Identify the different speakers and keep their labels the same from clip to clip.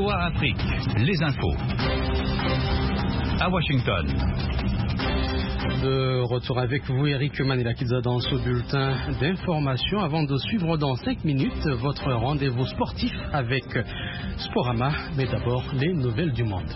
Speaker 1: VOA Afrique, les infos. À Washington.
Speaker 2: De retour avec vous, Eric Manilakidza, dans ce bulletin d'information. Avant de suivre dans 5 minutes votre rendez-vous sportif avec Sporama, mais d'abord les nouvelles du monde.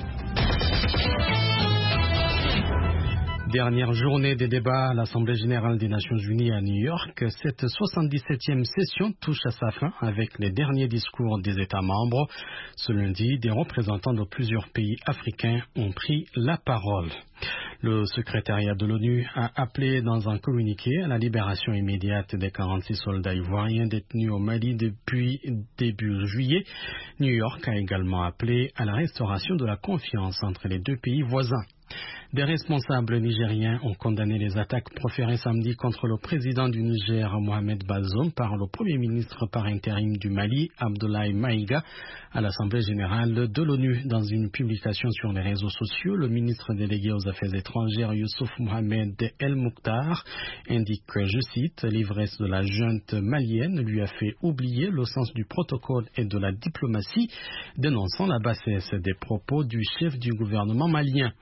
Speaker 2: Dernière journée des débats à l'Assemblée générale des Nations unies à New York. Cette 77e session touche à sa fin avec les derniers discours des États membres. Ce lundi, des représentants de plusieurs pays africains ont pris la parole. Le secrétariat de l'ONU a appelé dans un communiqué à la libération immédiate des 46 soldats ivoiriens détenus au Mali depuis début juillet. New York a également appelé à la restauration de la confiance entre les deux pays voisins. Des responsables nigériens ont condamné les attaques proférées samedi contre le président du Niger, Mohamed Bazoum, par le premier ministre par intérim du Mali, Abdoulaye Maïga, à l'Assemblée générale de l'ONU. Dans une publication sur les réseaux sociaux, le ministre délégué aux Affaires étrangères, Youssouf Mohamed El Mouktar, indique que, je cite, l'ivresse de la junte malienne lui a fait oublier le sens du protocole et de la diplomatie, dénonçant la bassesse des propos du chef du gouvernement malien.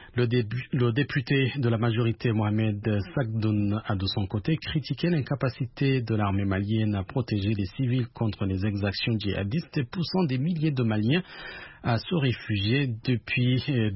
Speaker 2: Le député de la majorité, Mohamed Sagdoun, a de son côté critiqué l'incapacité de l'armée malienne à protéger les civils contre les exactions djihadistes, poussant des milliers de Maliens à se réfugier depuis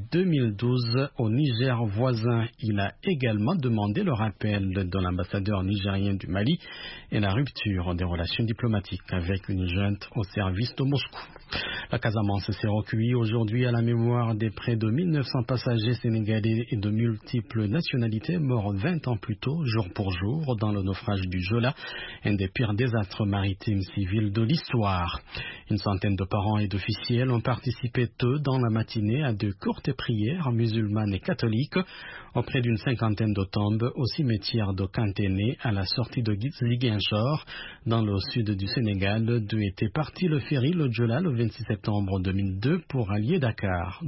Speaker 2: 2012 au Niger voisin. Il a également demandé le rappel de l'ambassadeur nigérien du Mali et la rupture des relations diplomatiques avec une junte au service de Moscou. La Casamance s'est recueillie aujourd'hui à la mémoire des près de 1900 passagers sénégalais et de multiples nationalités morts 20 ans plus tôt, jour pour jour, dans le naufrage du Jola, un des pires désastres maritimes civils de l'histoire. Une centaine de parents et d'officiels ont participé tôt dans la matinée à de courtes prières musulmanes et catholiques auprès d'une cinquantaine de tombes au cimetière de Kanténé à la sortie de Ziguinchor, dans le sud du Sénégal, d'où était parti le ferry le Jola le 26 septembre 2002 pour allier Dakar.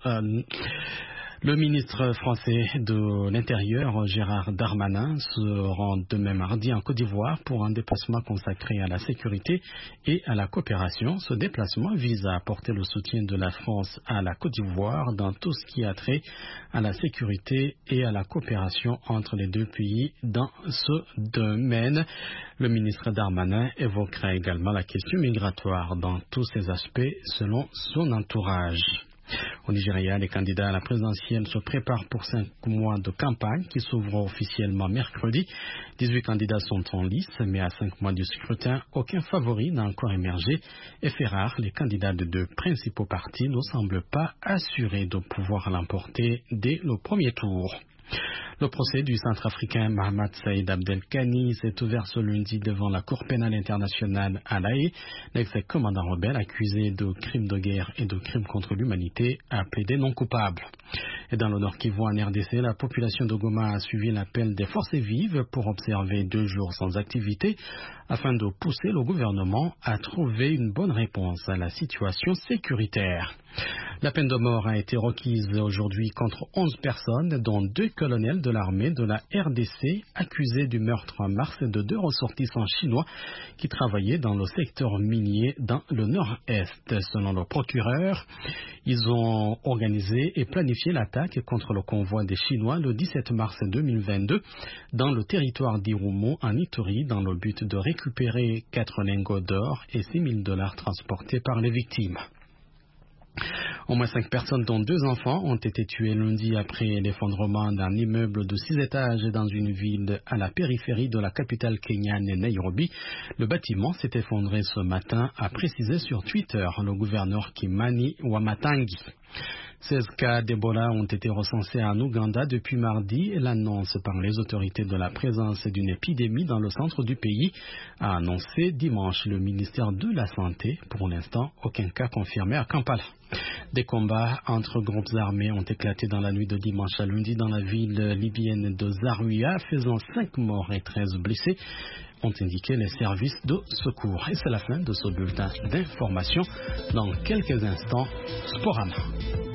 Speaker 2: Le ministre français de l'Intérieur, Gérald Darmanin, se rend demain mardi en Côte d'Ivoire pour un déplacement consacré à la sécurité et à la coopération. Ce déplacement vise à apporter le soutien de la France à la Côte d'Ivoire dans tout ce qui a trait à la sécurité et à la coopération entre les deux pays dans ce domaine. Le ministre Darmanin évoquera également la question migratoire dans tous ses aspects selon son entourage. Au Nigeria, les candidats à la présidentielle se préparent pour 5 mois de campagne qui s'ouvrent officiellement mercredi. 18 candidats sont en lice, mais à 5 mois du scrutin, aucun favori n'a encore émergé et fait rare, les candidats de deux principaux partis ne semblent pas assurés de pouvoir l'emporter dès le premier tour. Le procès du centrafricain Mahamat Saïd Abdelkani s'est ouvert ce lundi devant la Cour pénale internationale à La Haye. L'ex-commandant rebelle accusé de crimes de guerre et de crimes contre l'humanité a plaidé non coupable. Et dans le Nord Kivu en RDC, la population de Goma a suivi l'appel des forces vives pour observer 2 jours sans activité afin de pousser le gouvernement à trouver une bonne réponse à la situation sécuritaire. La peine de mort a été requise aujourd'hui contre 11 personnes, dont 2 colonels de l'armée de la RDC accusés du meurtre en mars de 2 ressortissants chinois qui travaillaient dans le secteur minier dans le nord-est. Selon le procureur, ils ont organisé et planifié l'attaque contre le convoi des Chinois le 17 mars 2022 dans le territoire d'Irumo en Ituri dans le but de récupérer 4 lingots d'or et $6,000 transportés par les victimes. Au moins 5 personnes, dont 2 enfants, ont été tuées lundi après l'effondrement d'un immeuble de 6 étages dans une ville à la périphérie de la capitale kenyane, Nairobi. Le bâtiment s'est effondré ce matin, a précisé sur Twitter le gouverneur Kimani Wamatangi. 16 cas d'Ebola ont été recensés en Ouganda depuis mardi et l'annonce par les autorités de la présence d'une épidémie dans le centre du pays a annoncé dimanche le ministère de la Santé. Pour l'instant, aucun cas confirmé à Kampala. Des combats entre groupes armés ont éclaté dans la nuit de dimanche à lundi dans la ville libyenne de Zarouia, faisant 5 morts et 13 blessés, ont indiqué les services de secours. Et c'est la fin de ce bulletin d'information. Dans quelques instants, Sporama.